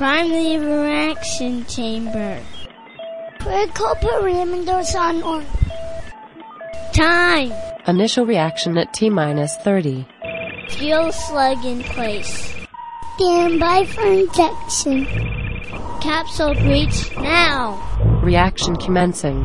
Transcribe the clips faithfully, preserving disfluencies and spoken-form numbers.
Primary reaction chamber. Critical parameters on on. Time. Initial reaction at T minus thirty. Fuel slug in place. Stand by for injection. Capsule breach now. Reaction commencing.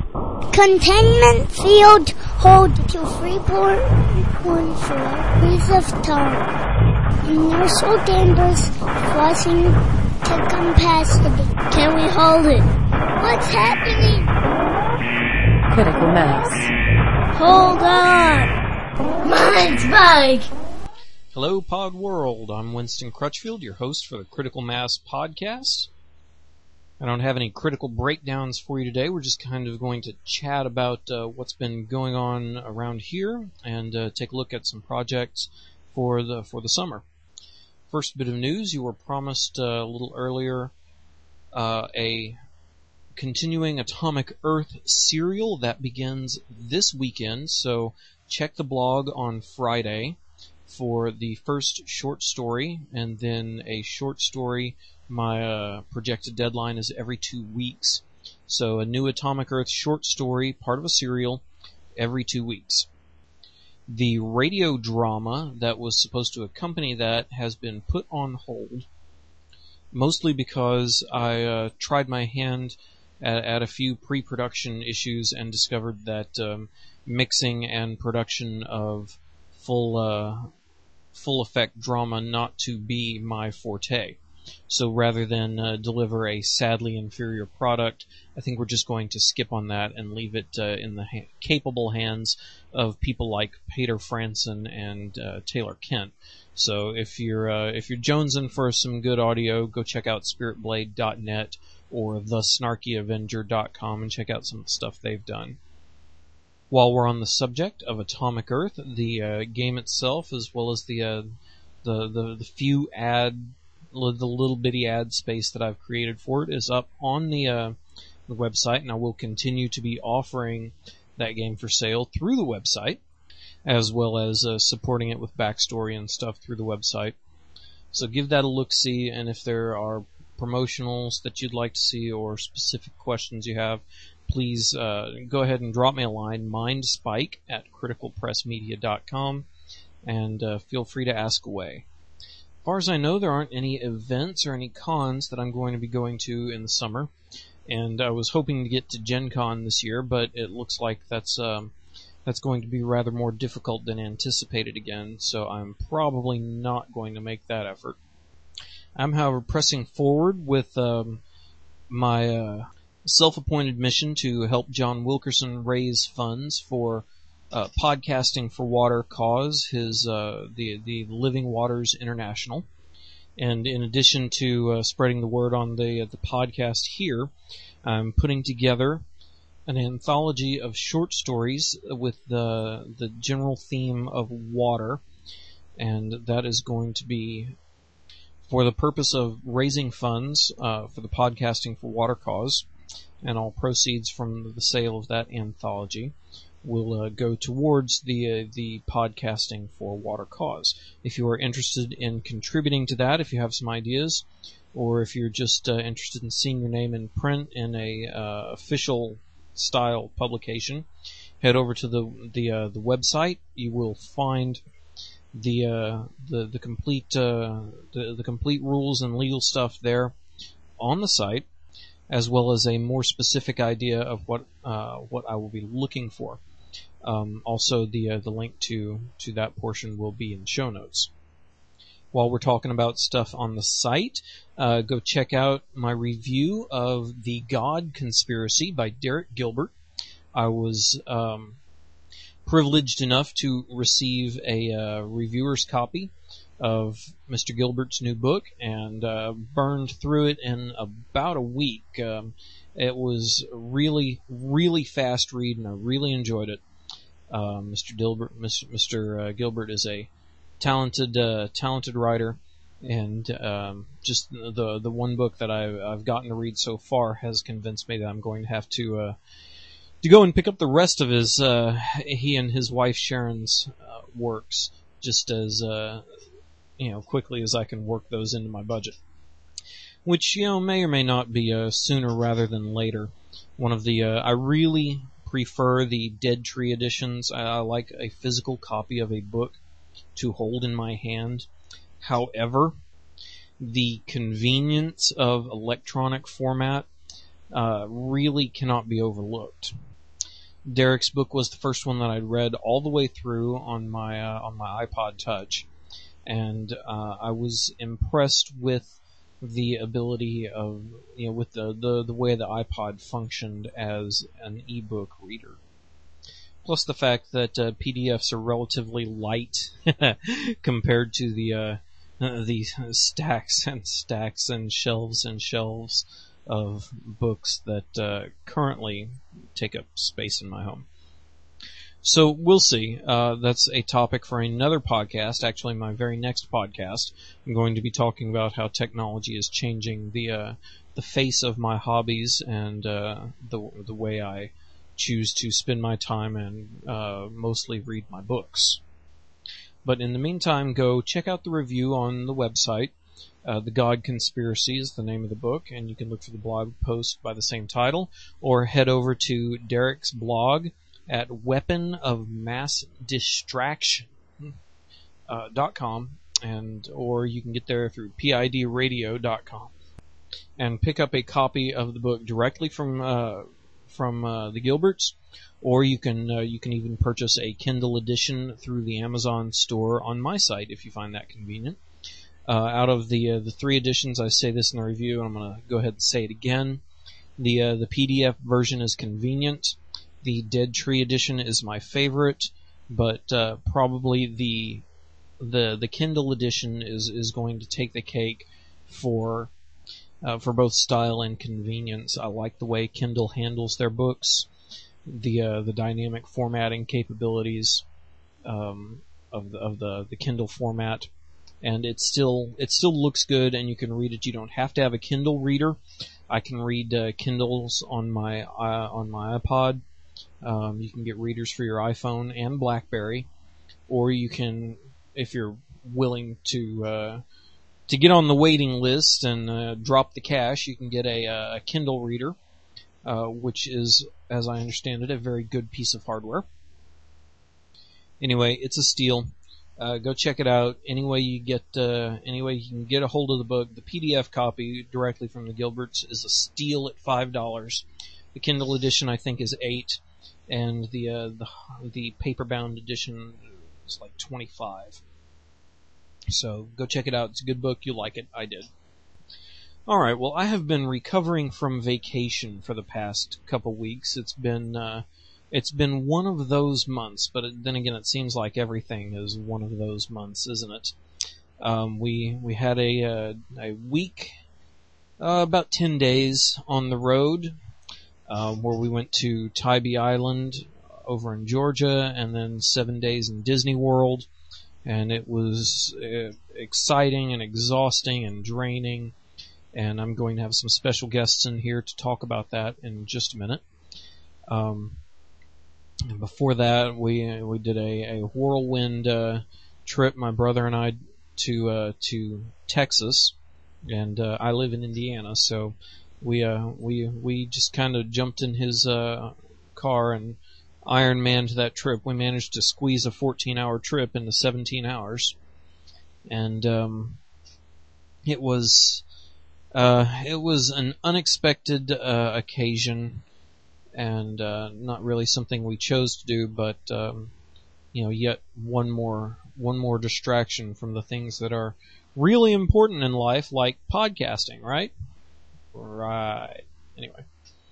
Containment field hold to three point one four degrees of time. Inertial dampers flushing to capacity. Can we hold it? What's happening? Critical mass. Hold on. Mine's bike. Hello, Pod World. I'm Winston Crutchfield, your host for the Critical Mass podcast. I don't have any critical breakdowns for you today. We're just kind of going to chat about uh, what's been going on around here and uh, take a look at some projects for the for the summer. First bit of news: you were promised uh, a little earlier uh, a continuing Atomic Earth serial that begins this weekend. So check the blog on Friday for the first short story, and then a short story. My uh, projected deadline is every two weeks. So a new Atomic Earth short story, part of a serial, every two weeks. The radio drama that was supposed to accompany that has been put on hold, mostly because I uh, tried my hand at, at a few pre-production issues and discovered that um, mixing and production of full uh, full effect drama not to be my forte. So rather than uh, deliver a sadly inferior product, I think we're just going to skip on that and leave it uh, in the ha- capable hands of people like Peter Franson and uh, Taylor Kent. So if you're uh, if you're jonesing for some good audio, go check out spirit blade dot net or the snarky avenger dot com and check out some of the stuff they've done. While we're on the subject of Atomic Earth, the uh, game itself, as well as the uh, the, the the few ad the little bitty ad space that I've created for it, is up on the uh, the website, and I will continue to be offering that game for sale through the website, as well as uh, supporting it with backstory and stuff through the website. So give that a look-see, and if there are promotionals that you'd like to see or specific questions you have, please uh, go ahead and drop me a line, mindspike at critical press media dot com, and uh, feel free to ask away. As far as I know, there aren't any events or any cons that I'm going to be going to in the summer, and I was hoping to get to Gen Con this year, but it looks like that's um, that's going to be rather more difficult than anticipated again, so I'm probably not going to make that effort. I'm, however, pressing forward with um, my uh, self-appointed mission to help John Wilkerson raise funds for Uh, Podcasting for Water cause, his uh, the the Living Waters International, and in addition to uh, spreading the word on the uh, the podcast here, I'm putting together an anthology of short stories with the the general theme of water, and that is going to be for the purpose of raising funds uh, for the Podcasting for Water cause, and all proceeds from the sale of that anthology will uh, go towards the uh, the Podcasting for Water cause. If you are interested in contributing to that, if you have some ideas, or if you're just uh, interested in seeing your name in print in a uh, official style publication, head over to the the uh, the website. You will find the uh, the the complete uh, the the complete rules and legal stuff there on the site, as well as a more specific idea of what uh, what I will be looking for. Um, also, the uh, the link to, to that portion will be in show notes. While we're talking about stuff on the site, uh, go check out my review of The God Conspiracy by Derek Gilbert. I was um, privileged enough to receive a uh, reviewer's copy of Mister Gilbert's new book, and uh, burned through it in about a week. Um, it was really, really fast read, and I really enjoyed it. Uh, Mister Gilbert, Mister Uh, Gilbert is a talented, uh, talented writer, and um, just the the one book that I've, I've gotten to read so far has convinced me that I'm going to have to uh, to go and pick up the rest of his uh, he and his wife Sharon's uh, works, just as uh, you know quickly as I can work those into my budget. which, you know, may or may not be uh, sooner rather than later. One of the, uh, I really prefer the Dead Tree editions. I, I like a physical copy of a book to hold in my hand. However, the convenience of electronic format uh, really cannot be overlooked. Derek's book was the first one that I'd read all the way through on my uh, on my iPod Touch, and uh, I was impressed with the ability of, you know, with the, the, the way the iPod functioned as an ebook reader. Plus the fact that uh, P D Fs are relatively light compared to the uh, the stacks and stacks and shelves and shelves of books that uh, currently take up space in my home. So we'll see. Uh, that's a topic for another podcast. Actually, my very next podcast, I'm going to be talking about how technology is changing the uh, the face of my hobbies and uh, the the way I choose to spend my time and uh, mostly read my books. But in the meantime, go check out the review on the website. Uh, The God Conspiracy is the name of the book, and you can look for the blog post by the same title, or head over to Derek's blog at weapon of mass distraction uh, dot com, and or you can get there through P I D radio dot com and pick up a copy of the book directly from uh, from uh, the Gilberts, or you can uh, you can even purchase a Kindle edition through the Amazon store on my site if you find that convenient. Uh, out of the uh, the three editions, I say this in the review, and I'm going to go ahead and say it again. The uh, the P D F version is convenient. The Dead Tree edition is my favorite, but uh, probably the the the Kindle edition is, is going to take the cake for uh, for both style and convenience. I like the way Kindle handles their books, the uh, the dynamic formatting capabilities um, of the of the, the Kindle format, and it still it still looks good, and you can read it. You don't have to have a Kindle reader. I can read uh, Kindles on my uh, on my iPod. Um, you can get readers for your iPhone and BlackBerry, or you can, if you're willing to uh, to get on the waiting list and uh, drop the cash, you can get a, a Kindle reader, uh, which is, as I understand it, a very good piece of hardware. Anyway, it's a steal. Uh, go check it out. Any way you get, uh, any way you can get a hold of the book. The P D F copy directly from the Gilberts is a steal at five dollars. The Kindle edition, I think, is eight. And the uh, the the paper-bound edition is like twenty-five. So go check it out. It's a good book. You'll like it. I did. All right. Well, I have been recovering from vacation for the past couple weeks. It's been uh, it's been one of those months, but then again, it seems like everything is one of those months, isn't it? Um, we we had a uh, a week, uh, about ten days on the road. Um, where we went to Tybee Island over in Georgia, and then seven days in Disney World, and it was uh, exciting and exhausting and draining, and I'm going to have some special guests in here to talk about that in just a minute. Um, and before that, we we did a, a whirlwind uh, trip, my brother and I, to uh, to Texas, and uh, I live in Indiana, so We uh we we just kind of jumped in his uh car and Iron Man'd that trip. We managed to squeeze a fourteen hour trip into seventeen hours, and um it was uh it was an unexpected uh occasion, and uh not really something we chose to do, but um you know yet one more one more distraction from the things that are really important in life, like podcasting, right? Right. Anyway,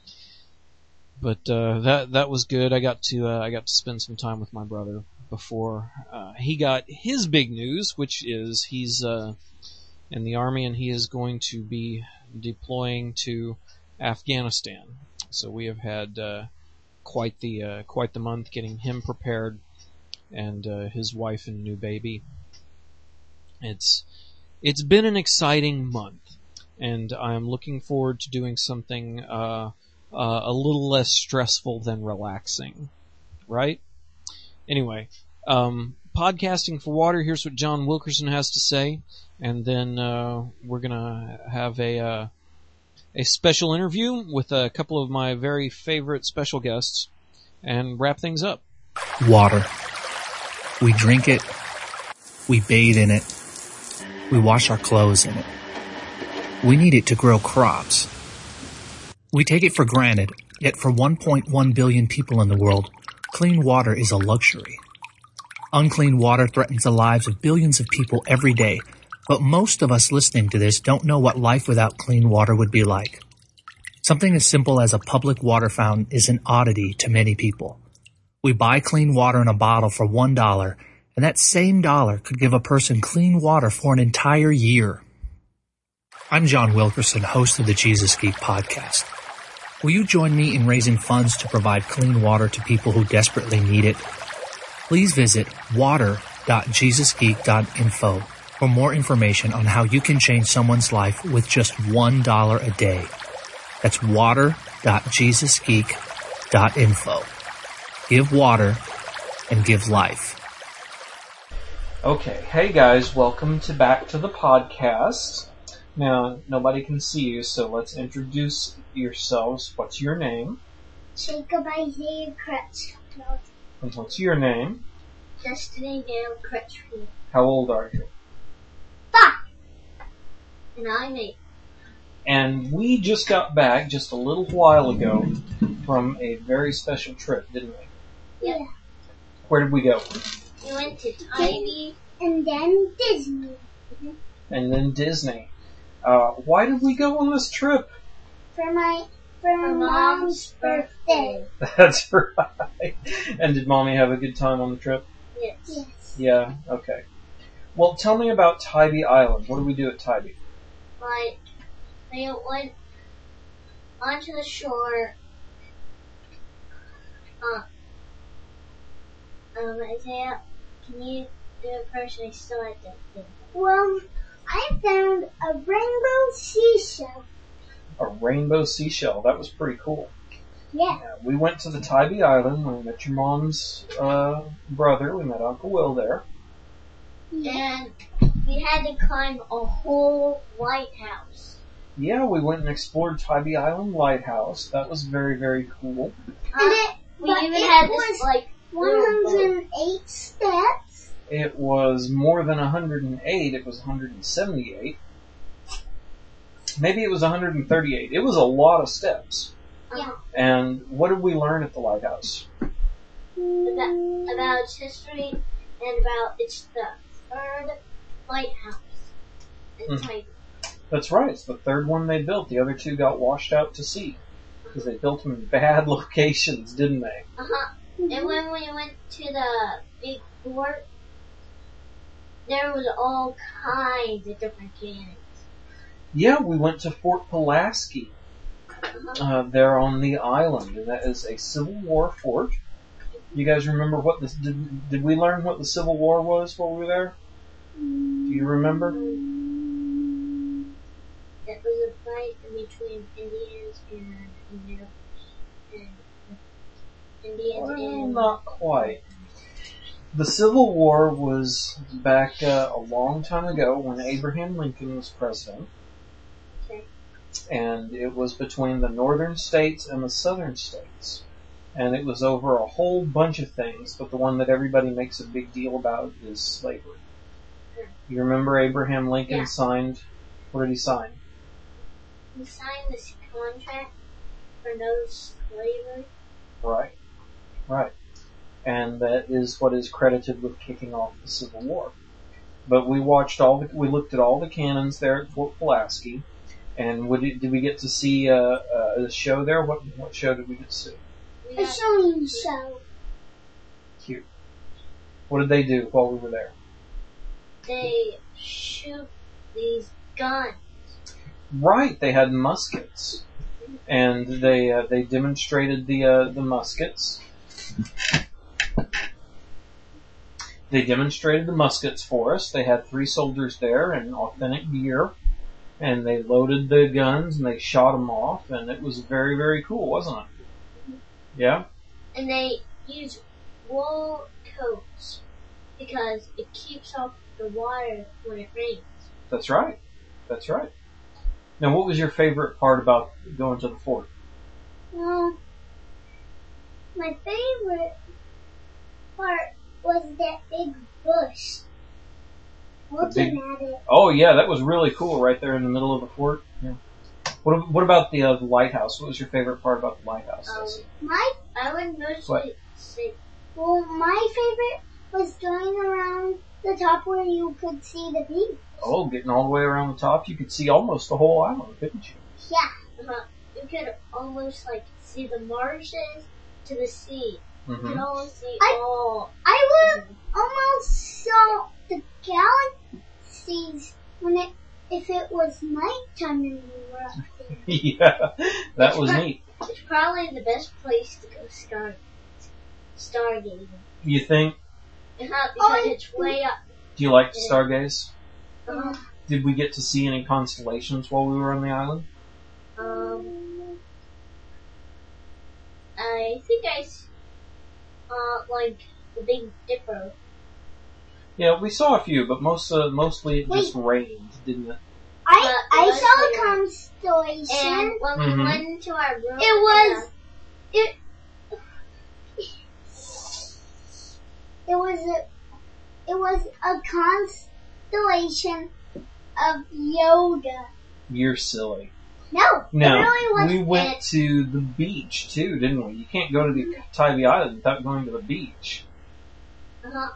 but uh, that that was good. I got to uh, I got to spend some time with my brother before uh, he got his big news, which is he's uh, in the army and he is going to be deploying to Afghanistan. So we have had uh, quite the uh, quite the month getting him prepared, and uh, his wife and new baby. It's it's been an exciting month. And I'm looking forward to doing something uh, uh, a little less stressful than relaxing, right? Anyway, um, Podcasting for Water. Here's what John Wilkerson has to say, and then uh, we're gonna have a uh, a special interview with a couple of my very favorite special guests, and wrap things up. Water. We drink it. We bathe in it. We wash our clothes in it. We need it to grow crops. We take it for granted, yet for one point one billion people in the world, clean water is a luxury. Unclean water threatens the lives of billions of people every day, but most of us listening to this don't know what life without clean water would be like. Something as simple as a public water fountain is an oddity to many people. We buy clean water in a bottle for one dollar, and that same dollar could give a person clean water for an entire year. I'm John Wilkerson, host of the Jesus Geek podcast. Will you join me in raising funds to provide clean water to people who desperately need it? Please visit water dot jesus geek dot info for more information on how you can change someone's life with just one dollar a day. That's water dot jesus geek dot info. Give water and give life. Okay, hey guys, welcome to back to the podcast. Now, nobody can see you, so let's introduce yourselves. What's your name? Jacob Isaiah Crutchfield. And what's your name? Destiny Dale Crutchfield. How old are you? Five. And I'm eight. And we just got back just a little while ago from a very special trip, didn't we? Yeah. Where did we go? We went to Tybee. And then Disney. And then Disney. Uh, why did we go on this trip? For my for my mom's birthday. That's right. And did Mommy have a good time on the trip? Yes. Yes. Yeah, okay. Well, tell me about Tybee Island. What do we do at Tybee? Like, we went onto the shore. Uh, um, Isaiah, can you do it first? I still have to think. Well, I found a rainbow seashell. A rainbow seashell. That was pretty cool. Yeah. Yeah, we went to the Tybee Island. We met your mom's uh, brother. We met Uncle Will there. And we had to climb a whole lighthouse. Yeah, we went and explored Tybee Island Lighthouse. That was very, very cool. Uh, and it, we even it had this, like, one hundred eight steps. It was more than one hundred eight. It was one hundred seventy-eight. Maybe it was one hundred thirty-eight. It was a lot of steps. Yeah. And what did we learn at the lighthouse? About, about its history and about it's the third lighthouse in Mm. Tybee. That's right. It's the third one they built. The other two got washed out to sea because they built them in bad locations, didn't they? Uh-huh. And when we went to the big fort, there was all kinds of different cannons. Yeah, we went to Fort Pulaski Uh-huh. uh, there on the island, and that is a Civil War fort. You guys remember what this? Did, did we learn what the Civil War was while we were there? Do you remember? It was a fight between Indians and Americans. And Indians Well, and... not quite. The Civil War was back uh, a long time ago when Abraham Lincoln was president. Okay. And it was between the northern states and the southern states. And it was over a whole bunch of things, but the one that everybody makes a big deal about is slavery. You remember Abraham Lincoln Yeah. signed, what did he sign? He signed this contract for no slavery. Right, right. And that is what is credited with kicking off the Civil War. But we watched all the, we looked at all the cannons there at Fort Pulaski, and would it, did we get to see uh, uh, a show there? What what show did we get to see? A showing show. Cute. What did they do while we were there? They shoot these guns. Right, they had muskets, and they uh, they demonstrated the uh, the muskets. They demonstrated the muskets for us. They had three soldiers there in authentic gear, and they loaded the guns and they shot them off, and it was very, very cool, wasn't it? Yeah? And they used wool coats. because it keeps off the water when it rains. That's right. That's right. Now, what was your favorite part about going to the fort? Well, my favorite part was that big bush. Looking big- at it. Oh, yeah, that was really cool right there in the middle of the fort. Yeah. What, what about the, uh, the lighthouse? What was your favorite part about the lighthouse? Um, My I would mostly What? say well, my favorite was going around the top where you could see the beach. Oh, getting all the way around the top, you could see almost the whole island, couldn't you? Yeah. uh, you could almost like see the marshes to the sea. You could Mm-hmm. almost see I- all. I would almost saw the galaxies when it if it was nighttime and we were up there. Yeah, that was neat. It's probably the best place to go star stargazing. You think? Uh-huh, because Oh, it's way up. Do you like to stargaze? Uh, Did we get to see any constellations while we were on the island? um, I think I s- uh like the Big Dipper. Yeah, we saw a few, but most uh, mostly it Wait. just rained, didn't it? I But I it was saw like- a constellation. And when Mhm. we went into our room, It was it. It was a it was a constellation of Yoda. You're silly. No, No, it really was. we went to the beach too, didn't we? You can't go to the Tybee Island without going to the beach. uh-huh,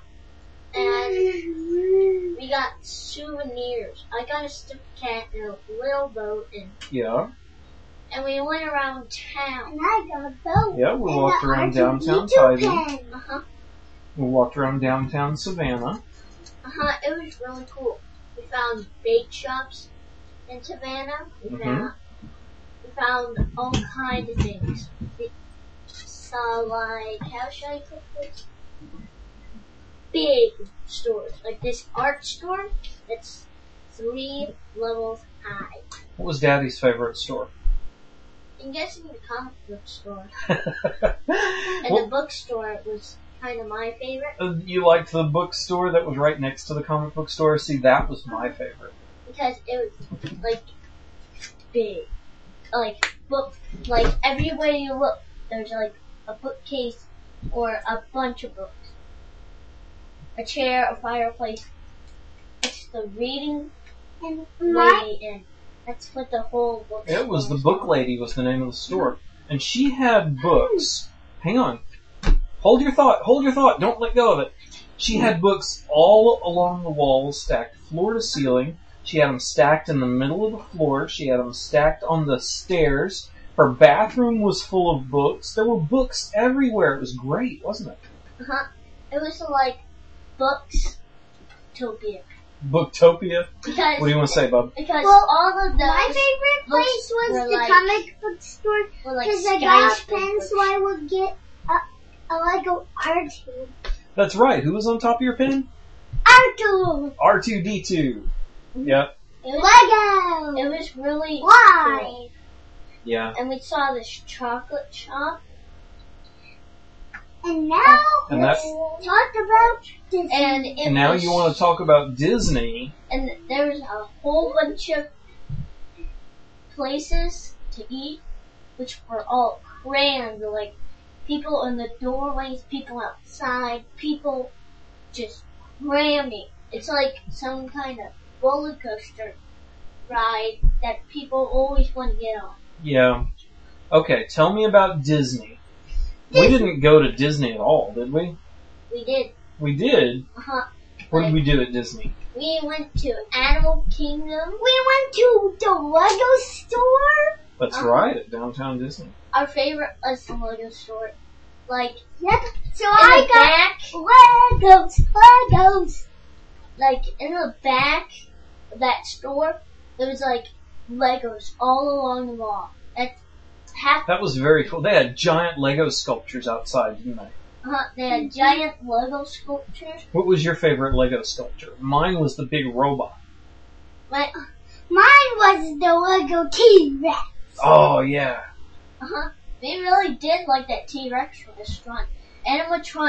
and we got souvenirs. I got a stuffed cat and a little boat, and Yeah, and we went around town. And I got a boat. yeah. We and walked a around R two D downtown two Tybee. pen. Uh huh. We walked around downtown Savannah. Uh huh. It was really cool. We found bake shops in Savannah. We Mhm. found we found all kinds of things. We saw like how should I put this? Big stores like this art store that's three levels high. What was Daddy's favorite store? I'm guessing the comic book store and the Well, bookstore was kind of my favorite uh, you liked the bookstore that was right next to the comic book store? See, that was my favorite. because it was like big, like book, like everywhere you look, there's like a bookcase or a bunch of books, a chair, a fireplace. It's the reading And my lady, and that's what the whole book. It was the Book Lady was the name of the store, and she had books. Hang on, hold your thought. Hold your thought. Don't let go of it. She had books all along the walls, stacked floor to ceiling. She had them stacked in the middle of the floor. She had them stacked on the stairs. Her bathroom was full of books. There were books everywhere. It was great, wasn't it? Uh-huh. It was like books topia Booktopia. because What do you want to say, bub? because Well, all of those my favorite books place was were the like- comic book store were like because I got a skyscrapers. pen, so I would get a, a Lego R two. That's right. Who was on top of your pen? R two R two D two. Yep. It was, Lego. it was really Why? cool. Yeah. And we saw this chocolate shop, And now And let's that- talk about Disney. and it And now was, you want to talk about Disney. and there was a whole bunch of places to eat, which were all crammed, like people in the doorways, people outside, people just cramming. It's like some kind of roller coaster ride that people always want to get on. Yeah. Okay, tell me about Disney. We didn't go to Disney at all, did we? We did. We did. Uh-huh. What did we do at Disney? We went to Animal Kingdom. We went to the Lego store. That's Uh-huh. right, at downtown Disney. Our favorite was the Lego store. Like, Yep. So in I the got back, Legos. Legos. like, in the back of that store, there was, like, Legos all along the wall. That's half, That was very cool. They had giant Lego sculptures outside, didn't they? uh, they had giant Lego sculptures. What was your favorite Lego sculpture? Mine was the big robot. Like, Mine was the Lego T-Rex. Oh, yeah. uh-huh. We really did like that T-Rex restaurant. Animatronic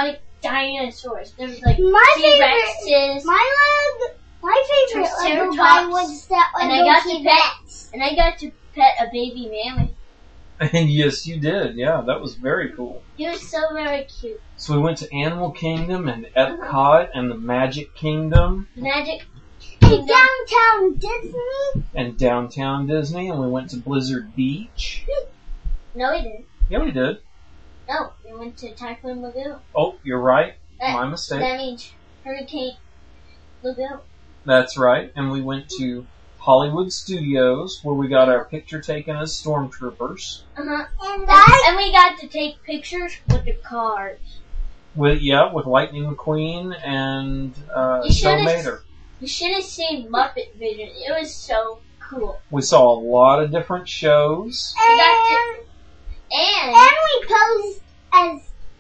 dinosaurs. There was like My T-Rexes. favorite, my leg, my favorite Lego Triceratops. guy was that And I Lego got to T-Rex. And I got to pet a baby mammoth. And yes, you did. Yeah, that was very cool. He was so very cute. So we went to Animal Kingdom and Epcot and the Magic Kingdom Magic And Kingdom. downtown Disney. and downtown Disney, and we went to Blizzard Beach. No, we didn't. Yeah, we did. No, we went to Typhoon Lagoon. Oh, you're right. That, My mistake. That means Hurricane Lagoon. That's right. And we went to Hollywood Studios, where we got our picture taken as stormtroopers. Uh-huh. And And, I, and we got to take pictures with the cars. With yeah, with Lightning McQueen and uh, You Joe should've- Mater. You should have seen Muppet Vision. It was so cool. We saw a lot of different shows. We got and, to, and and we posed as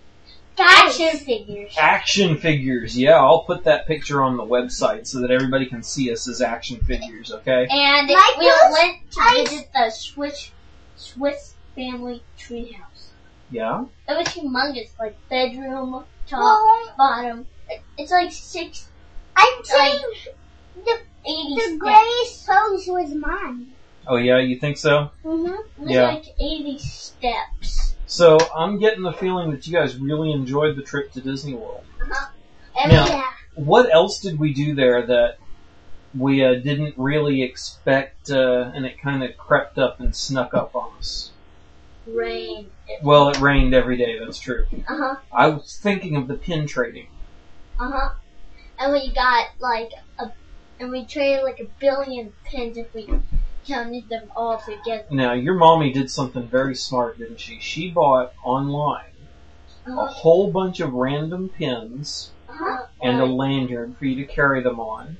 guys. action figures. Action figures. Yeah, I'll put that picture on the website so that everybody can see us as action figures. Okay. And Like we those went to ice- visit the Swiss Swiss family treehouse. Yeah. It was humongous, like bedroom, top, Well, bottom. It- It's like six, I'd say Like, the, eighty the steps. greatest pose was mine. Oh yeah, you think so? Mm-hmm. It was Yeah. like eighty steps. So I'm getting the feeling that you guys really enjoyed the trip to Disney World. Uh-huh. And Now- Yeah. What else did we do there that we uh, didn't really expect, uh, and it kind of crept up and snuck up on us? we rained. Well, it rained every day. That's true. Uh huh. I was thinking of the pin trading. Uh huh. And we got like a, and we traded like a billion pins if we counted them all together. Now, your mommy did something very smart, didn't she? She bought online a Uh-huh. whole bunch of random pins Uh-huh. and a lanyard for you to carry them on.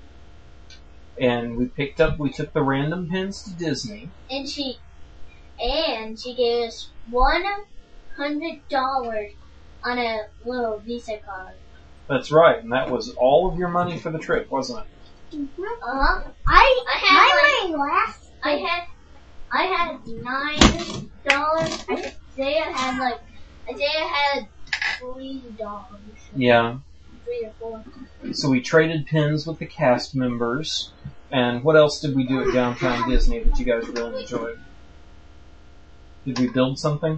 And we picked up, we took the random pins to Disney. and she and she gave us one hundred dollars on a little Visa card. That's right, and that was all of your money for the trip, wasn't it? Mm-hmm. Uh huh. I, I had, my money last. I had I had nine dollars. Isaiah had like Isaiah had three dollars. Yeah. Three or four. So we traded pins with the cast members. And what else did we do at Downtown Disney that you guys really enjoyed? Did we build something?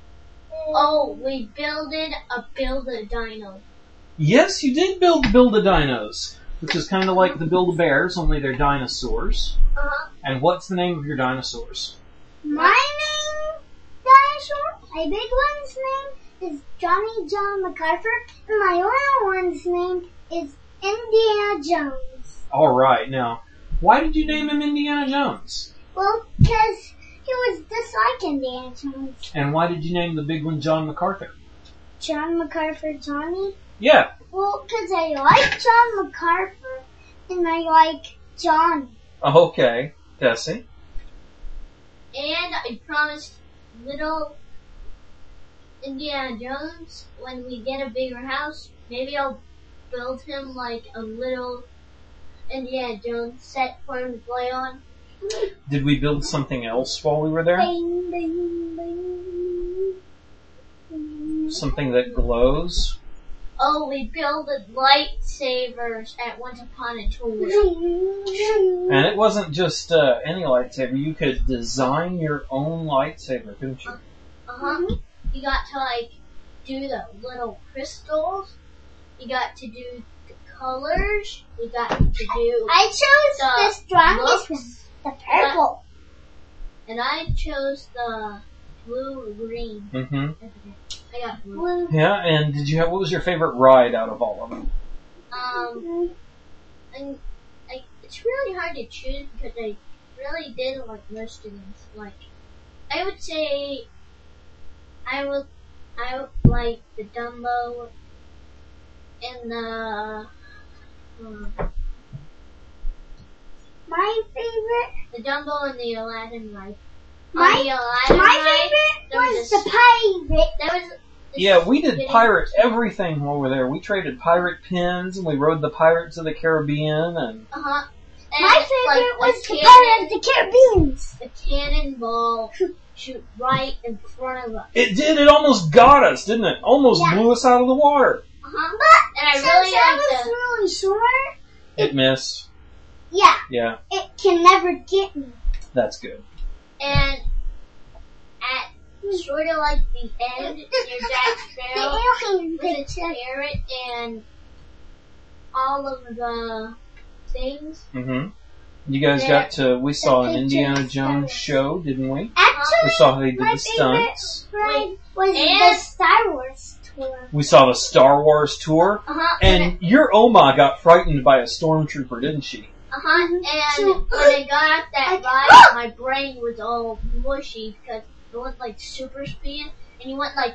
Oh, we builded a build a dino. Yes, you did build Build-A-Dinos, which is kind of like the Build-A-Bears, only they're dinosaurs. Uh huh. And what's the name of your dinosaurs? My main dinosaur, my big one's name is Johnny John MacArthur, and my little one's name is Indiana Jones. Alright, now, why did you name him Indiana Jones? Well, because he was just like Indiana Jones. And why did you name the big one John MacArthur? John MacArthur Johnny? Yeah. Well, because I like John MacArthur, and I like Johnny. Okay. Tessie? And I promised little Indiana Jones when we get a bigger house, maybe I'll build him like a little Indiana Jones set for him to play on. Did we build something else while we were there? Bing, bing, bing. Bing. Something that glows? Oh, we builded lightsabers at Once Upon a Tour. And it wasn't just uh, any lightsaber. You could design your own lightsaber, couldn't you? Uh-huh. You got to like do the little crystals. You got to do the colors. You got to do, I chose The the strongest looks. one, the purple. and I chose the blue or green. Mm-hmm. I got blue. Blue. Yeah, and did you have, what was your favorite ride out of all of them? Um, and I, it's really hard to choose because I really did like most of them. Like, I would say, I would, I would like the Dumbo and the, um, My favorite, the Dumbo and the Aladdin ride. My- On the Aladdin my ride, favorite there was was a the pirate. there was. this Yeah, we did skinny- pirate everything while we were there. We traded pirate pins, and we rode the Pirates of the Caribbean, and Uh-huh. And, My favorite like, was a the cannon, Pirate of the Caribbean. a cannonball shoot right in front of us. it did, it almost got us, didn't it? Almost Yeah. blew us out of the water. Uh-huh. But And I since really I like was the- really short, It missed. yeah, Yeah, it can never get me. that's good. And at sort of like the end, near Jack Sparrow, The alien with a picture. carrot and all of the things. hmm You guys There- got to, we saw an picture Indiana of Jones Star show, didn't we? We Actually, saw how they did my the stunts. favorite ride was and- the Star Wars tour. We saw the Star Wars tour. Uh-huh. And your Oma got frightened by a stormtrooper, didn't she? Uh-huh. And So- when I got out that I- ride, my brain was all mushy because it went like super speed, and you went like,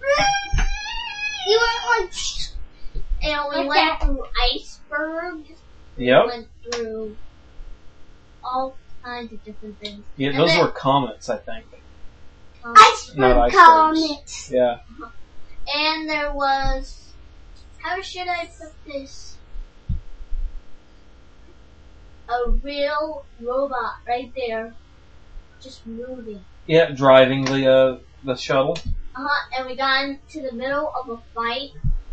You went like, and we Like went that. through icebergs. Yep. We went through all kinds of different things. Yeah, And those then- were comets, I think. Um, iceberg Not icebergs. comet. Yeah. and there was, how should I put this? A real robot right there, just moving. Yeah, driving the uh, the shuttle. Uh-huh, and we got into the middle of a fight,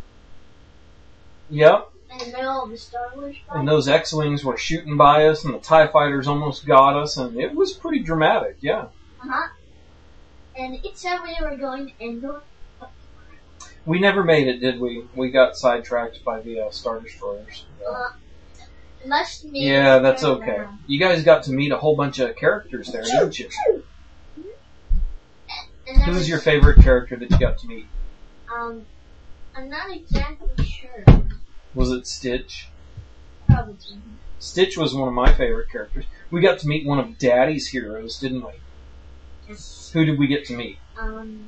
Yep. in the middle of the Star Wars fight. And those X-Wings were shooting by us, and the TIE Fighters almost got us, and it was pretty dramatic, yeah. Uh-huh. And it said we were going to Endor. We never made it, did we? We got sidetracked by the uh, Star Destroyers. Yeah. Uh, must mean Yeah, that's turn okay. around. You guys got to meet a whole bunch of characters there, didn't you? And there Who's was, your favorite character that you got to meet? Um, I'm not exactly sure. Was it Stitch? Probably. Stitch was one of my favorite characters. We got to meet one of Daddy's heroes, didn't we? Yes. Who did we get to meet? Um,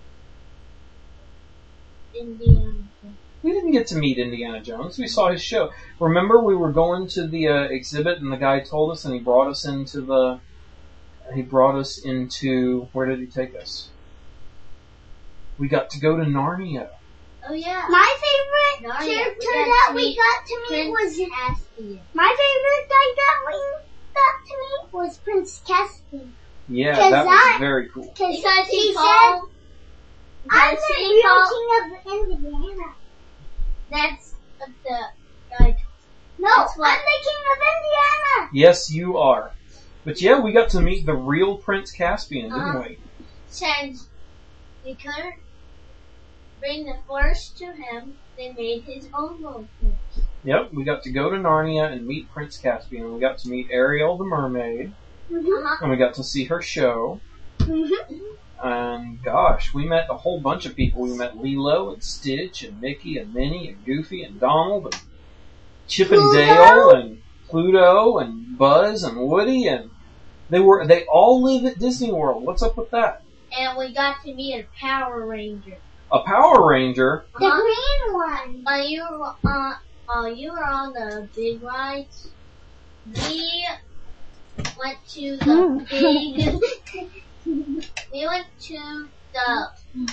Indiana. We didn't get to meet Indiana Jones. We saw his show. Remember, we were going to the uh, exhibit, and the guy told us, and he brought us into the. He brought us into. Where did he take us? We got to go to Narnia. Oh yeah. My favorite Narnia. character We got that to we meet got to meet Prince was Caspian. my favorite guy that we got to meet was Prince Caspian. Yeah, Cause that was I- very cool. Because Because he he said, called. I'm because the he real called. king of Indiana. That's what the guy. No, That's what- I'm the king of Indiana. Yes, you are. But yeah, we got to meet the real Prince Caspian, didn't Uh-huh. we? Since we couldn't bring the forest to him, they made his own little forest. Yep, we got to go to Narnia and meet Prince Caspian. We got to meet Ariel the mermaid, Uh-huh. and we got to see her show. Mm-hmm. And gosh, we met a whole bunch of people. We met Lilo and Stitch and Mickey and Minnie and Goofy and Donald and Chip and Pluto? Dale and Pluto and Buzz and Woody, and they were they all live at Disney World. What's up with that? And we got to meet a Power Ranger. A Power Ranger? The Uh-huh. green one. While you were on, uh, you were on the big rides, we went to the big. We went to the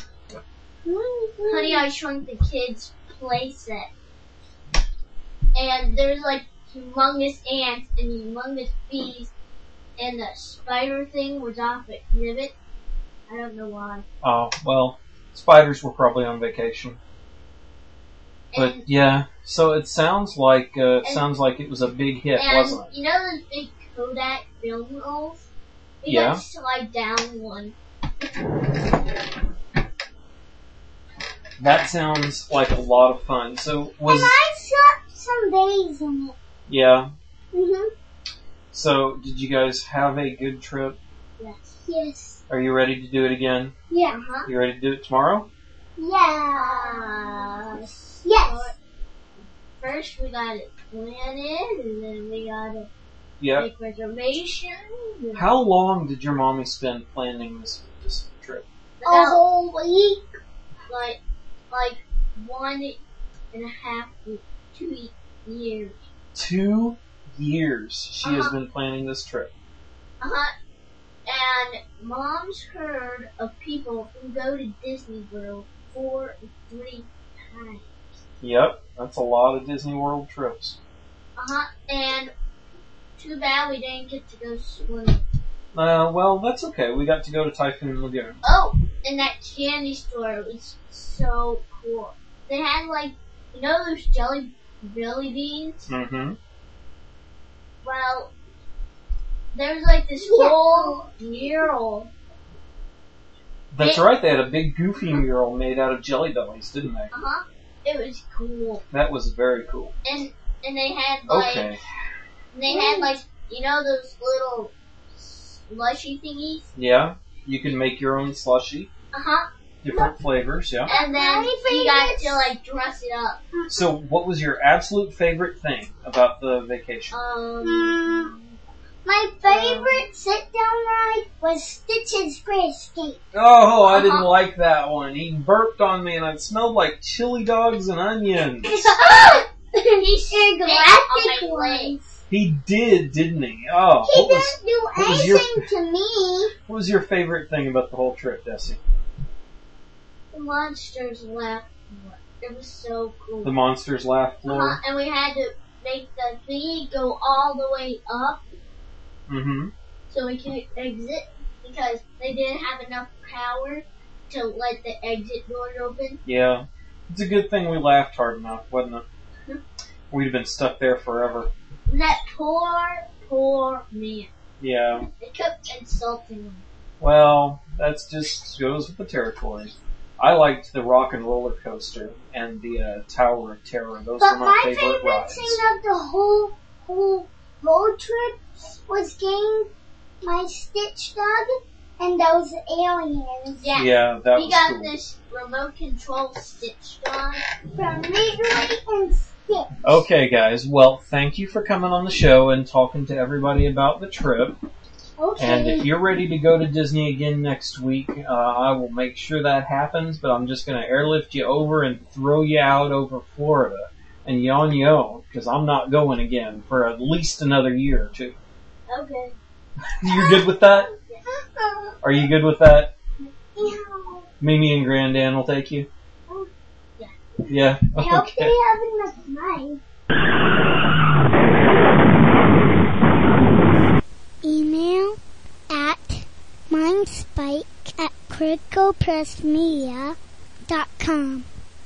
Honey I Shrunk the Kids playset, and there's like humongous ants and humongous bees, and the spider thing was off exhibit. I don't know why. Oh, well, spiders were probably on vacation. But And, yeah, so it sounds like uh, it And- sounds like it was a big hit, and wasn't it? you know those big Kodak film rolls? We Yeah. got to slide down one. That sounds like a lot of fun. So was And I shot some bays in it. yeah. Mm-hmm. So did you guys have a good trip? Yes. Yes. Are you ready to do it again? Yeah. Uh-huh. You ready to do it tomorrow? Yeah. Uh, Yes. First we gotta plan it, and then we gotta Yeah. make reservations. and How long did your mommy spend planning this this trip? A about, whole week. like, like one and a half to two years. Two years she has Uh-huh. been planning this trip. Uh-huh. And Mom's heard of people who go to Disney World four and three times. Yep, that's a lot of Disney World trips. Uh-huh. And too bad we didn't get to go swimming. Uh, well, that's okay. We got to go to Typhoon Lagoon. Oh, and that candy store was so cool. They had like you know those jelly jelly beans? Mm-hmm. Well, there's like this whole mural. That's It- right, they had a big goofy mural made out of Jelly Bellies, didn't they? Uh huh. It was cool, That was very cool. and and they had like Okay. they had like you know those little slushy thingies. Yeah, you can make your own slushie, Uh huh. different flavors, yeah. And then My you got favorites- to like dress it up. So, what was your absolute favorite thing about the vacation? Um. Mm, my favorite sit-down ride was Stitch's Free Escape. Oh, I didn't Uh-huh. like that one. He burped on me and it smelled like chili dogs and onions. He Your spit on galactic my leg. ones. He did, didn't he? Oh, He what was, didn't do what was your- anything to me. what was your favorite thing about the whole trip, Desi? The monsters left. It was so cool. The monsters laugh floor? Uh-huh. And we had to make the thingy go all the way up Mm-hmm. so we could exit because they didn't have enough power to let the exit doors open. Yeah. It's a good thing we laughed hard enough, wasn't it? Mhm. We'd have been stuck there forever. And that poor, poor man. Yeah. They kept insulting him. Well, that's just goes with the territory. I liked the rock and roller coaster and the uh, Tower of Terror. Those But were my, my favorite, favorite rides. thing of the whole whole road trip was getting my Stitch dog and those aliens Yeah. Yeah, that we was got cool. this remote control Stitch dog. from Wrigley and Stitch. Okay, guys. Well, thank you for coming on the show and talking to everybody about the trip. Okay. And if you're ready to go to Disney again next week, uh, I will make sure that happens, but I'm just going to airlift you over and throw you out over Florida and you on your own, because I'm not going again for at least another year or two. Okay. You're good with that? Are you good with that? Mimi and Grandan will take you? Yeah. Yeah? I hope Okay. they have enough money. Email at mindspike at criticalpressmedia dot com.